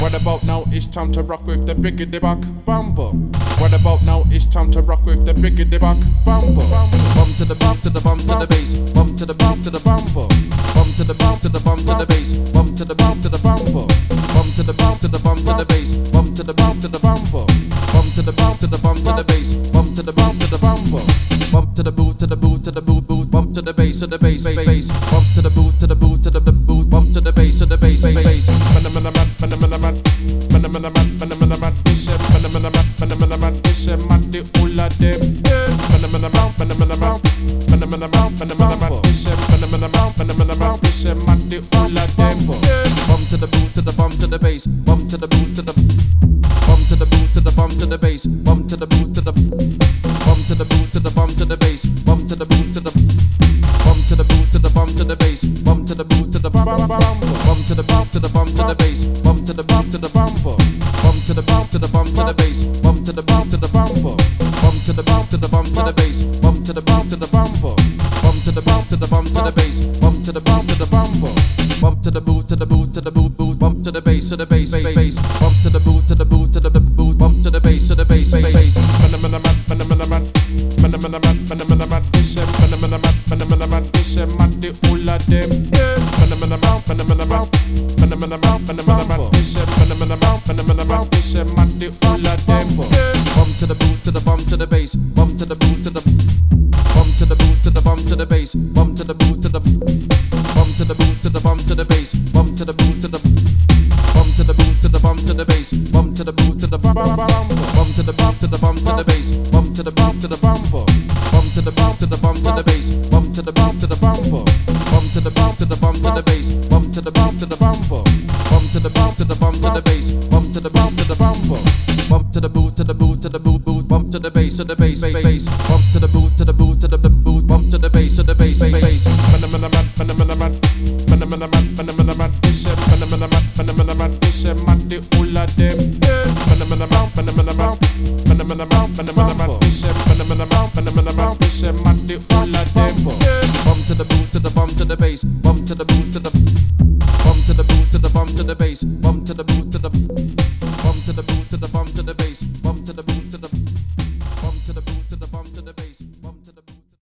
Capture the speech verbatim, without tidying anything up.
What about now? It's time to rock with the biggity buck bumble. What about now? It's time to rock with the biggity buck bumble. Bum to the bump to the bump to the bass. Bump to the bump to the bumble. Bump to the bump to the bump to the bass. Bump to the bump to the bumble. Bump to the bump to the bump to the bass. Bump to the bump to the bumble. Bump to the bump to the bump to the bass. Bump to the bump to the bumble. Bump to the boot to the boot to the boot boot. Bump to the bass to the bass bass. Bump to the boot to the boot to the boot. Bump to the bass to the bass bass. Phenomenon phenomenon phenomenon phenomenon ishe phenomenon phenomenon ishe mati ula dem phenomenon phenomenon phenomenon phenomenon ishe phenomenon phenomenon ishe mati ula dem. Bump to the boot to the bump to the bass. Bump to the boot to the bump to the boot to the bump to the bass. Bump to the boot to the bump to the boot to the bump to the bass. Bump to the boot to the bump to the boot to the bump to the bass. Bump to the boot to the bump bump to the bump to the bump to the bass. Bump to the bump to the bump bump to the bump to the bump to the bass. Bump to the bump to the bump bump to the bump to the bump to the bass. Bump to the bump to the bump bump to the bump to the bump to the bass. Bump to the bump to the bump bump to the boot to the boot to the boot boot bump to the bass to the bass bass. Bump to the boot to the boot to the boot bump to the bass to the bass bass. Phenomenon phenomenon phenomenon phenomenon ishe phenomenon phenomenon ishe mati ula dem phenomenon phenomenon phenomenon phenomenon ishe phenomenon phenomenon ishe mati ula dem. Bump to the boot to the bump to the bass. Bump to the boot to the bump to the boot to the bump to the bass. Bump to the boot to the bump to the boot to the bump to the bass. Bump to the boot to the bump to the boot to the bump to the bass. Bump to the boot to the bump bump to the bump to the bump to the bass. Bump to the bump to the bump bump to the bump to the bump to the bass. Bump to the bump to the bump bump to the bump to the bump to the bass. Bump to the bump to the bump bump to the bump to the bump to the bass. Bump to the bump to the bump bump to the boot to the boot to the boot boot bump to the bass to the bass bass. Bump to the boot to the boot to the boot bump to the bass to the bass bass. Phenomenon phenomenon phenomenon phenomenon ishe phenomenon phenomenon ishe mati ula dem phenomenon phenomenon phenomenon phenomenon ishe phenomenon phenomenon ishe mati ula dem. Bump to the boot to the bump to the bass. Bump to the boot to the bump to the boot to the bump to the bass. Bump to the boot